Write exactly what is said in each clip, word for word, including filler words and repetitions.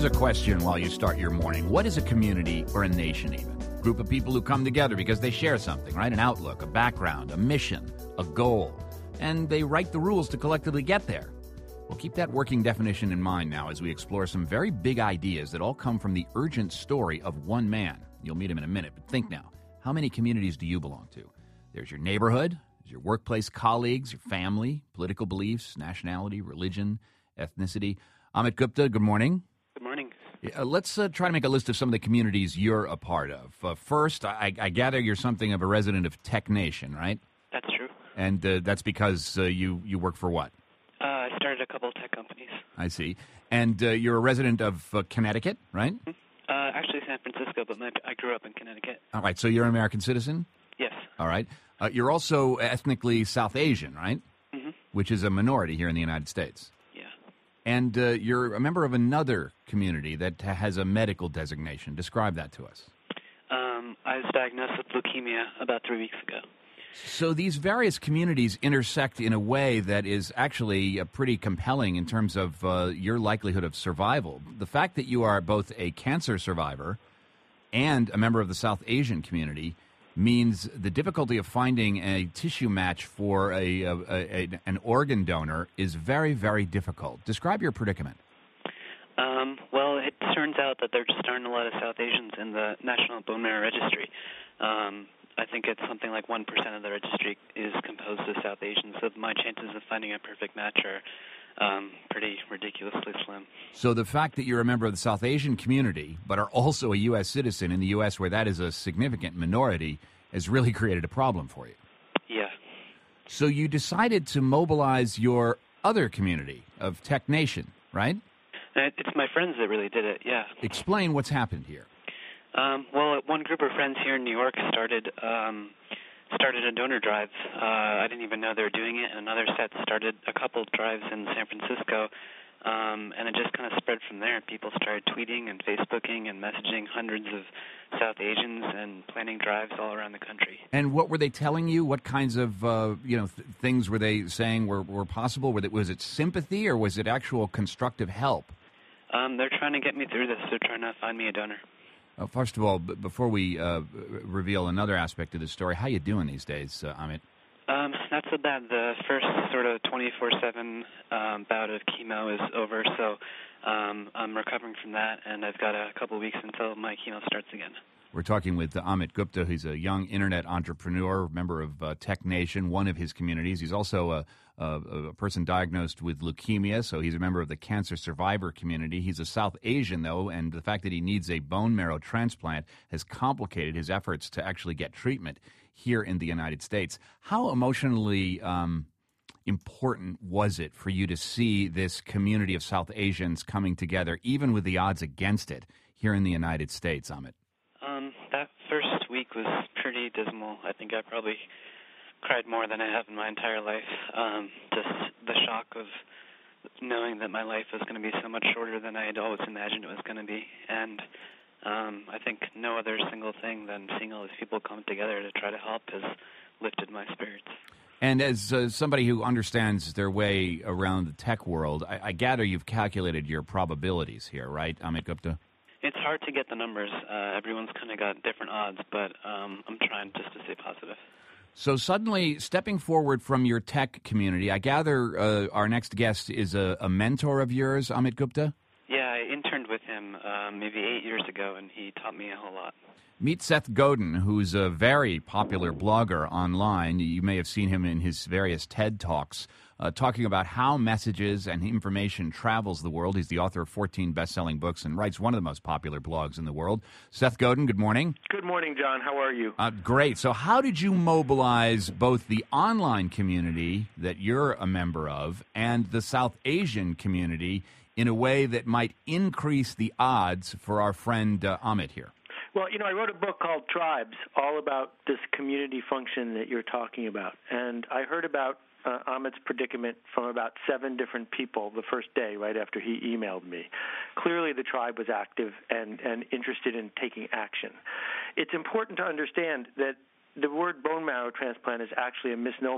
Here's a question while you start your morning. What is a community or a nation even? Group of people who come together because they share something, right? An outlook, a background, a mission, a goal. And they write the rules to collectively get there. Well, keep that working definition in mind now as we explore some very big ideas that all come from the urgent story of one man. You'll meet him in a minute, but think now. How many communities do you belong to? There's your neighborhood, there's your workplace colleagues, your family, political beliefs, nationality, religion, ethnicity. Amit Gupta, good morning. Good morning. Uh, let's uh, try to make a list of some of the communities you're a part of. Uh, first, I, I gather you're something of a resident of Tech Nation, right? That's true. And uh, that's because uh, you, you work for what? Uh, I started a couple of tech companies. I see. And uh, you're a resident of uh, Connecticut, right? Uh, actually, San Francisco, but my, I grew up in Connecticut. All right, so you're an American citizen? Yes. All right. Uh, you're also ethnically South Asian, right? Mm-hmm. Which is a minority here in the United States. Yeah. And uh, you're a member of another community that has a medical designation. Describe that to us. Um, I was diagnosed with leukemia about three weeks ago. So these various communities intersect in a way that is actually uh, pretty compelling in terms of uh, your likelihood of survival. The fact that you are both a cancer survivor and a member of the South Asian community means the difficulty of finding a tissue match for a, a, a an organ donor is very, very difficult. Describe your predicament. Um, well, it turns out that there just aren't a lot of South Asians in the National Bone Marrow Registry. Um, I think it's something like one percent of the registry is composed of South Asians, so my chances of finding a perfect match are um, pretty ridiculously slim. So the fact that you're a member of the South Asian community, but are also a U S citizen in the U S where that is a significant minority, has really created a problem for you. Yeah. So you decided to mobilize your other community of Tech Nation, right? It, it's my friends that really did it, yeah. Explain what's happened here. Um, well, one group of friends here in New York started um, started a donor drive. Uh, I didn't even know they were doing it. And another set started a couple drives in San Francisco, um, and it just kind of spread from there. People started tweeting and Facebooking and messaging hundreds of South Asians and planning drives all around the country. And what were they telling you? What kinds of uh, you know th- things were they saying were, were possible? Were they, was it sympathy or was it actual constructive help? Um, they're trying to get me through this. They're trying to find me a donor. Uh, first of all, b- before we uh, reveal another aspect of the story, how you doing these days, uh, Amit? Um, not so bad. The first sort of twenty-four seven um, bout of chemo is over, so um, I'm recovering from that, and I've got a couple weeks until my chemo starts again. We're talking with uh, Amit Gupta. He's a young internet entrepreneur, member of uh, Tech Nation, one of his communities. He's also a, a, a person diagnosed with leukemia, so he's a member of the cancer survivor community. He's a South Asian, though, and the fact that he needs a bone marrow transplant has complicated his efforts to actually get treatment here in the United States. How emotionally um, important was it for you to see this community of South Asians coming together, even with the odds against it, here in the United States, Amit? Um, that first week was pretty dismal. I think I probably cried more than I have in my entire life. Um, just the shock of knowing that my life was going to be so much shorter than I had always imagined it was going to be. And um, I think no other single thing than seeing all these people come together to try to help has lifted my spirits. And as uh, somebody who understands their way around the tech world, I, I gather you've calculated your probabilities here, right, Amit Gupta? It's hard to get the numbers. Uh, everyone's kind of got different odds, but um, I'm trying just to stay positive. So suddenly, stepping forward from your tech community, I gather uh, our next guest is a, a mentor of yours, Amit Gupta? Yeah, I interned with him uh, maybe eight years ago, and he taught me a whole lot. Meet Seth Godin, who's a very popular blogger online. You may have seen him in his various TED Talks, uh, talking about how messages and information travels the world. He's the author of fourteen best-selling books and writes one of the most popular blogs in the world. Seth Godin, good morning. Good morning, John. How are you? Uh, great. So how did you mobilize both the online community that you're a member of and the South Asian community in a way that might increase the odds for our friend uh, Amit here? Well, you know, I wrote a book called Tribes, all about this community function that you're talking about. And I heard about uh, Amit's predicament from about seven different people the first day, right after he emailed me. Clearly, the tribe was active and, and interested in taking action. It's important to understand that the word bone marrow transplant is actually a misnomer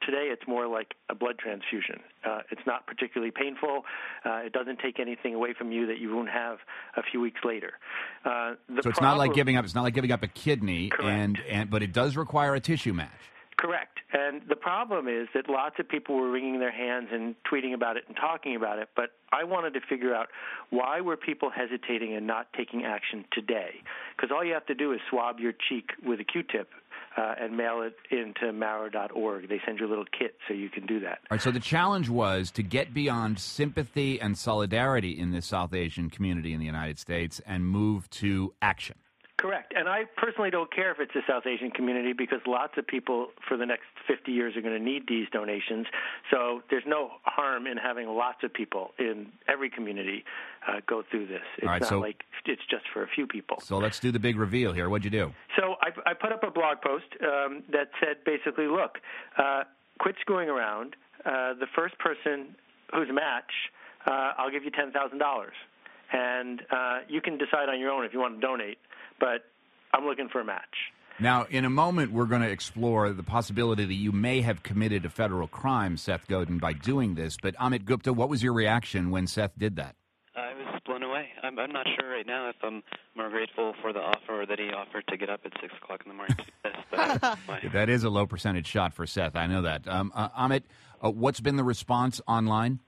today, it's more like a blood transfusion. Uh, it's not particularly painful. Uh, it doesn't take anything away from you that you won't have a few weeks later. Uh, the so it's problem, not like giving up. It's not like giving up a kidney, correct. and and but it does require a tissue match. Correct. And the problem is that lots of people were wringing their hands and tweeting about it and talking about it, but I wanted to figure out why were people hesitating and not taking action today? Because all you have to do is swab your cheek with a Q-tip uh, and mail it into marrow dot org. They send you a little kit so you can do that. All right, so the challenge was to get beyond sympathy and solidarity in this South Asian community in the United States and move to action. Correct. And I personally don't care if it's a South Asian community because lots of people for the next fifty years are going to need these donations. So there's no harm in having lots of people in every community uh, go through this. It's right, not so, like it's just for a few people. So let's do the big reveal here. What'd you do? So I, I put up a blog post um, that said basically, look, uh, quit screwing around. Uh, the first person who's a match, uh, I'll give you ten thousand dollars. And uh, you can decide on your own if you want to donate. But I'm looking for a match. Now, in a moment, we're going to explore the possibility that you may have committed a federal crime, Seth Godin, by doing this. But Amit Gupta, what was your reaction when Seth did that? I was blown away. I'm, I'm not sure right now if I'm more grateful for the offer or that he offered to get up at six o'clock in the morning to do this. But my... That is a low percentage shot for Seth. I know that. Um, uh, Amit, uh, what's been the response online?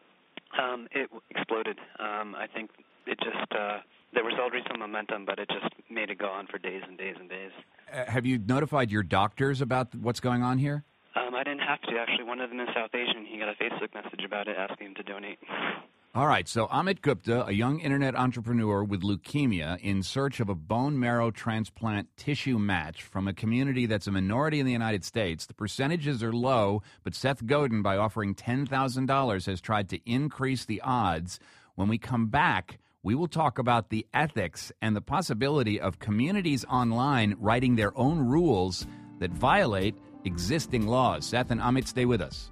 Um, it exploded. Um, I think it just... Uh, There was already some momentum, but it just made it go on for days and days and days. Uh, have you notified your doctors about what's going on here? Um, I didn't have to, actually. One of them is South Asian. He got a Facebook message about it asking him to donate. All right, so Amit Gupta, a young internet entrepreneur with leukemia in search of a bone marrow transplant tissue match from a community that's a minority in the United States. The percentages are low, but Seth Godin, by offering ten thousand dollars, has tried to increase the odds. When we come back, we will talk about the ethics and the possibility of communities online writing their own rules that violate existing laws. Seth and Amit, stay with us.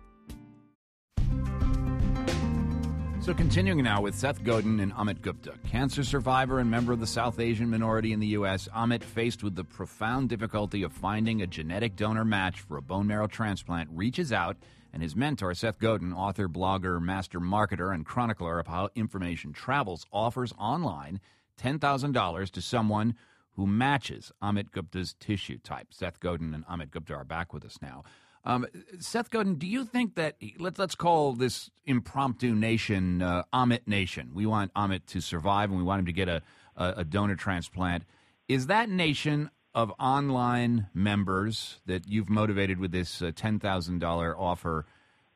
So continuing now with Seth Godin and Amit Gupta, cancer survivor and member of the South Asian minority in the U S, Amit, faced with the profound difficulty of finding a genetic donor match for a bone marrow transplant, reaches out, and his mentor, Seth Godin, author, blogger, master marketer, and chronicler of how information travels, offers online ten thousand dollars to someone who matches Amit Gupta's tissue type. Seth Godin and Amit Gupta are back with us now. Um, Seth Godin, do you think that, let's, let's call this impromptu nation uh, Amit Nation. We want Amit to survive and we want him to get a, a, a donor transplant. Is that nation of online members that you've motivated with this uh, ten thousand dollars offer,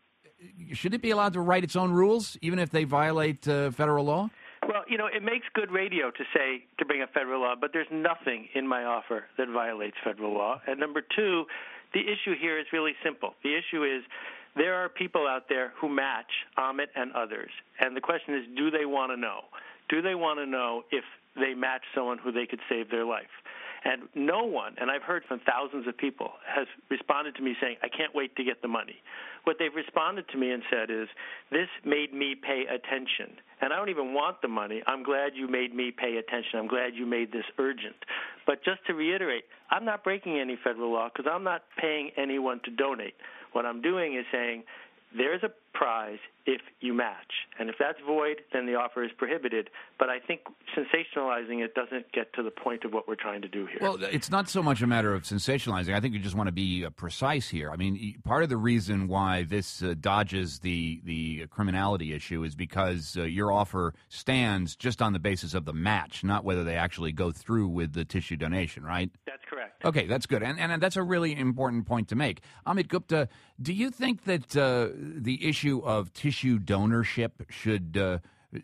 should it be allowed to write its own rules, even if they violate uh, federal law? Well, you know, it makes good radio to say, to bring up federal law, but there's nothing in my offer that violates federal law. And number two, the issue here is really simple. The issue is there are people out there who match Amit and others. And the question is, do they want to know? Do they want to know if they match someone who they could save their life? And no one, and I've heard from thousands of people, has responded to me saying, I can't wait to get the money. What they've responded to me and said is, this made me pay attention. And I don't even want the money. I'm glad you made me pay attention. I'm glad you made this urgent. But just to reiterate, I'm not breaking any federal law because I'm not paying anyone to donate. What I'm doing is saying, there's a prize if you match. And if that's void, then the offer is prohibited. But I think sensationalizing it doesn't get to the point of what we're trying to do here. Well, it's not so much a matter of sensationalizing. I think you just want to be uh, precise here. I mean, part of the reason why this uh, dodges the, the criminality issue is because uh, your offer stands just on the basis of the match, not whether they actually go through with the tissue donation, right? That's correct. Okay, that's good. And, and that's a really important point to make. Amit Gupta, do you think that uh, the issue of tissue donorship should uh,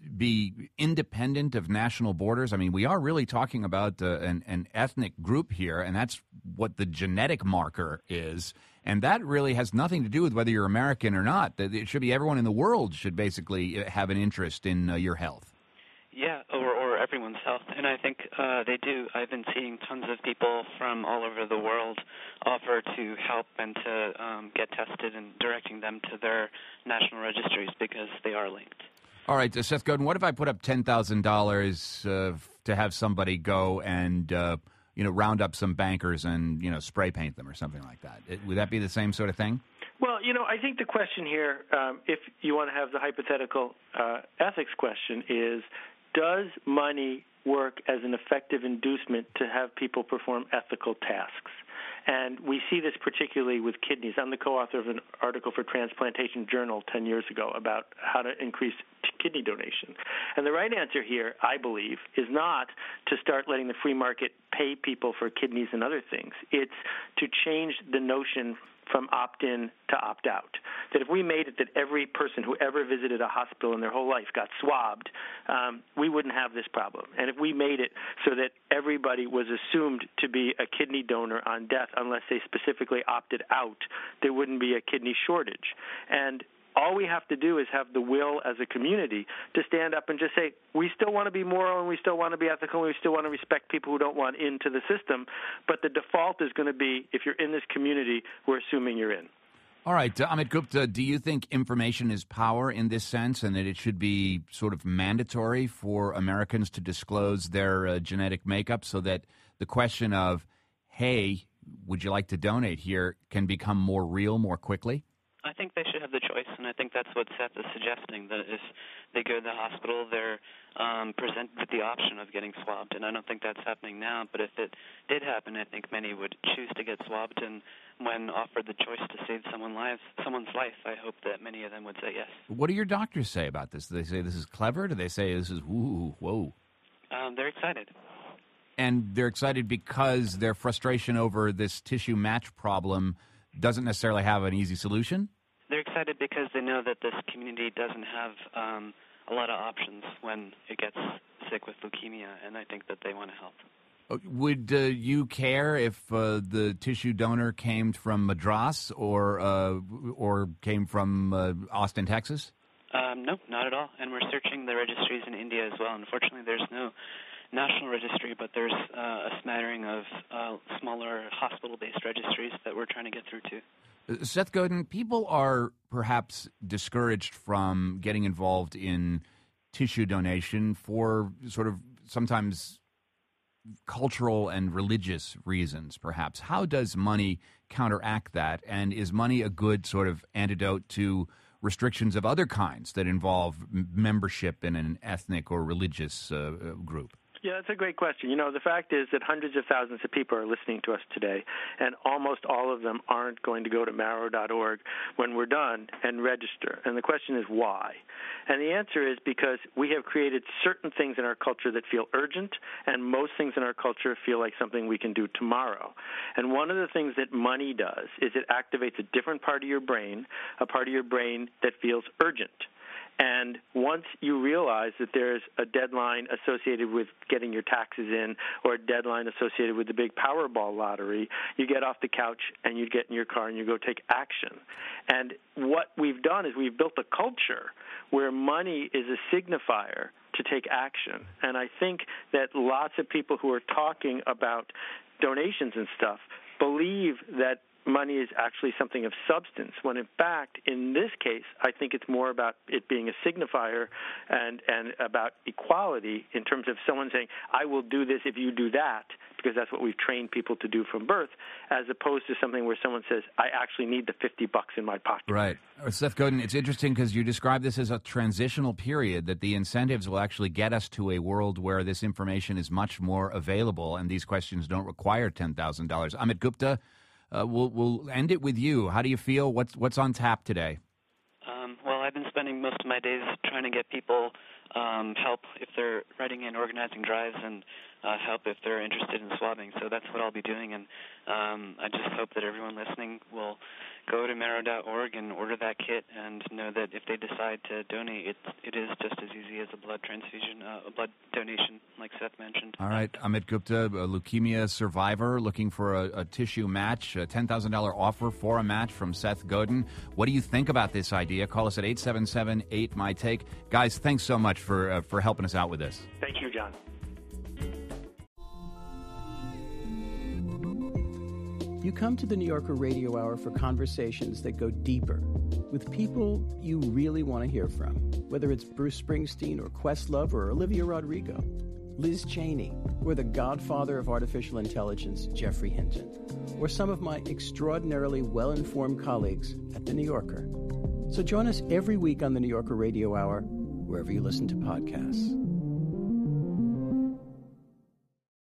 be independent of national borders? I mean, we are really talking about uh, an, an ethnic group here, and that's what the genetic marker is. And that really has nothing to do with whether you're American or not. It should be everyone in the world should basically have an interest in uh, your health. Yeah, or, or everyone's health. And I think uh, they do. I've been seeing tons of people from all over the world offer to help and to um, get tested and directing them to their national registries because they are linked. All right, uh, Seth Godin, what if I put up ten thousand dollars uh, to have somebody go and, uh, you know, round up some bankers and, you know, spray paint them or something like that? It, would that be the same sort of thing? Well, you know, I think the question here, um, if you want to have the hypothetical uh, ethics question, is does money work as an effective inducement to have people perform ethical tasks? And we see this particularly with kidneys. I'm the co-author of an article for Transplantation Journal ten years ago about how to increase t- kidney donation. And the right answer here, I believe, is not to start letting the free market pay people for kidneys and other things. It's to change the notion from opt-in to opt-out. That if we made it that every person who ever visited a hospital in their whole life got swabbed, um, we wouldn't have this problem. And if we made it so that everybody was assumed to be a kidney donor on death unless they specifically opted out, there wouldn't be a kidney shortage. And all we have to do is have the will as a community to stand up and just say, we still want to be moral and we still want to be ethical and we still want to respect people who don't want into the system. But the default is going to be, if you're in this community, we're assuming you're in. All right. Uh, Amit Gupta, do you think information is power in this sense and that it should be sort of mandatory for Americans to disclose their uh, genetic makeup so that the question of, hey, would you like to donate here can become more real more quickly? I think they should have the choice, and I think that's what Seth is suggesting, that if they go to the hospital, they're um, presented with the option of getting swabbed, and I don't think that's happening now, but if it did happen, I think many would choose to get swabbed, and when offered the choice to save someone life, someone's life, I hope that many of them would say yes. What do your doctors say about this? Do they say this is clever? Do they say this is, ooh, whoa? Um, they're excited. And they're excited because their frustration over this tissue match problem doesn't necessarily have an easy solution? They're excited because they know that this community doesn't have um, a lot of options when it gets sick with leukemia, and I think that they want to help. Would uh, you care if uh, the tissue donor came from Madras or uh, or came from uh, Austin, Texas? Um, no, not at all. And we're searching the registries in India as well. Unfortunately, there's no national registry, but there's uh, a smattering of uh, smaller hospital-based registries that we're trying to get through too. Seth Godin, people are perhaps discouraged from getting involved in tissue donation for sort of sometimes cultural and religious reasons, perhaps. How does money counteract that? And is money a good sort of antidote to restrictions of other kinds that involve membership in an ethnic or religious uh, group? Yeah, that's a great question. You know, the fact is that hundreds of thousands of people are listening to us today, and almost all of them aren't going to go to marrow dot org when we're done and register. And the question is why? And the answer is because we have created certain things in our culture that feel urgent, and most things in our culture feel like something we can do tomorrow. And one of the things that money does is it activates a different part of your brain, a part of your brain that feels urgent. And once you realize that there's a deadline associated with getting your taxes in or a deadline associated with the big Powerball lottery, you get off the couch and you get in your car and you go take action. And what we've done is we've built a culture where money is a signifier to take action. And I think that lots of people who are talking about donations and stuff believe that money is actually something of substance, when in fact, in this case, I think it's more about it being a signifier and, and about equality in terms of someone saying, I will do this if you do that, because that's what we've trained people to do from birth, as opposed to something where someone says, I actually need the fifty bucks in my pocket. Right. Seth Godin, it's interesting because you describe this as a transitional period, that the incentives will actually get us to a world where this information is much more available and these questions don't require ten thousand dollars. Amit Gupta, Uh, we'll, we'll end it with you. How do you feel? What's what's on tap today? Um, well, I've been spending most of my days trying to get people um, help if they're writing in organizing drives and uh, help if they're interested in swabbing. So that's what I'll be doing, and um, I just hope that everyone listening will go to marrow dot org and order that kit and know that if they decide to donate, it, it is just as easy as a blood transfusion, uh, a blood donation, like Seth mentioned. All right. Amit Gupta, a leukemia survivor looking for a, a tissue match, a ten thousand dollars offer for a match from Seth Godin. What do you think about this idea? Call us at eight seven seven, eight, M Y, TAKE. Guys, thanks so much for, uh, for helping us out with this. Thank you, John. You come to the New Yorker Radio Hour for conversations that go deeper with people you really want to hear from, whether it's Bruce Springsteen or Questlove or Olivia Rodrigo. Liz Cheney, or the godfather of artificial intelligence, Geoffrey Hinton, or some of my extraordinarily well-informed colleagues at The New Yorker. So join us every week on The New Yorker Radio Hour, wherever you listen to podcasts.